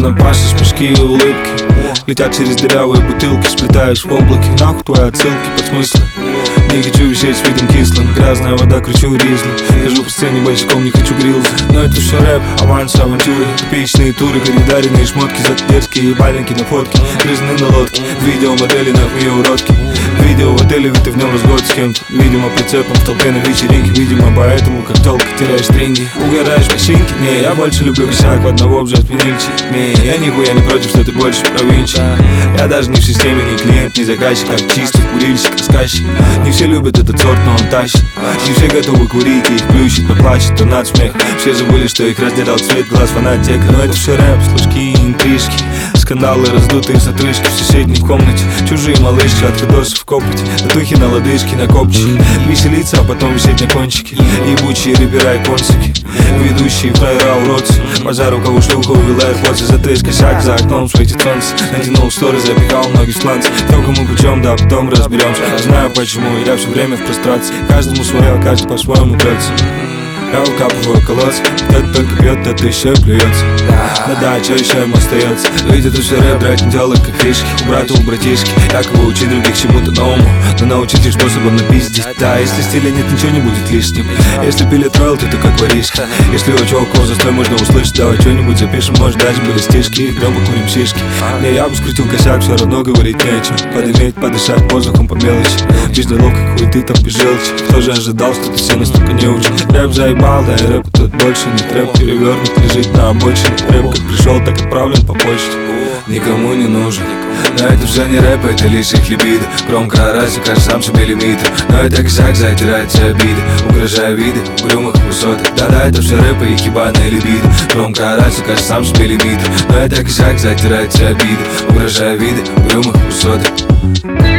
рядом пашешь, мешки и улыбки летят через дырявые бутылки, сплетаешь в облаке. Нахуй твои отсылки под смыслы. Не хочу висеть с видом кислым. Грязная вода, кричу ризли. Хожу по сцене бочком, не хочу грилзы. Но это все рэп, аванс, авантюры. Типичные туры, коридорные шмотки, задерзкие валенки на фотке. Грызны на лодке, видео модели на мои уродки. Видео в отеле, ведь ты в нем разгод с кем-то. Видимо, прицепом в толпе на вечеринке. Видимо, поэтому, как толка, теряешь стринги. Угораешь в осинке? Не, я больше люблю косяк, в одного уже отменильчик. Не, я нихуя не против, что ты больше провинчик. Я даже не в системе, не клиент, не заказчик, как чистый курильщик, рассказчик. Не все любят этот сорт, но он тащит. Не все готовы курить, и их плющит, но плачет, то над смех. Все забыли, что их раздирал цвет глаз фанатека. Но это все рэп, служки и интрижки. Скандалы, раздутые с отрыжки в соседней комнате. Чужие малышки от видосов копоть. Татухи на лодыжке, на копчике. Веселиться, а потом висеть на кончике. Ебучие рэпера и консики. Ведущие фраера уродцы. Пожар у кого шлюха увела AirPods. За треск косяк, за окном светит солнце. Натянул шторы, запекал ноги в сланцы. Только мы путем, да, потом разберемся. Знаю почему, я все время в прострации. Каждому свое, каждый по-своему прется. Я выкапываю колодцы. Кто-то только пьет, кто-то еще плюется. Да, что еще им остается? Ведь это все рэп, драть не делает как фишки. У брата, у братишки. Якобы учить других чему-то новому, но научить их способом напиздить. Да, если стиля нет, ничего не будет лишним. Если пилит роялти, то как воришки. Если у чуваков застой можно услышать. Давай что-нибудь запишем, может даже были стишки. Грём покурим шишки. Не, я бы скрутил косяк, все равно говорить нечем. Подыметь, подышать воздухом по мелочи. Жизнь неловко, хуй ты там без желчи. Кто же ожидал, что ты все настолько не учишь? Рэп заебал, да и рэп тут больше не трэп. Перевернут, лежит на обочине. Рэп как пришел, так отправлен по почте. Никому не нужен. Но это все не рэп, это лишь их либидо. Громко орать, и кажется сам себе лимиты. Но это косяк, затирает все обиды. Угрожая виды, угрюмых высот. Да-да, это все рэп и их ебаная либидо. Громко орать, и кажется сам себе лимиты. Но это косяк, затирает все обиды. Угрожая виды, угрюмых высот.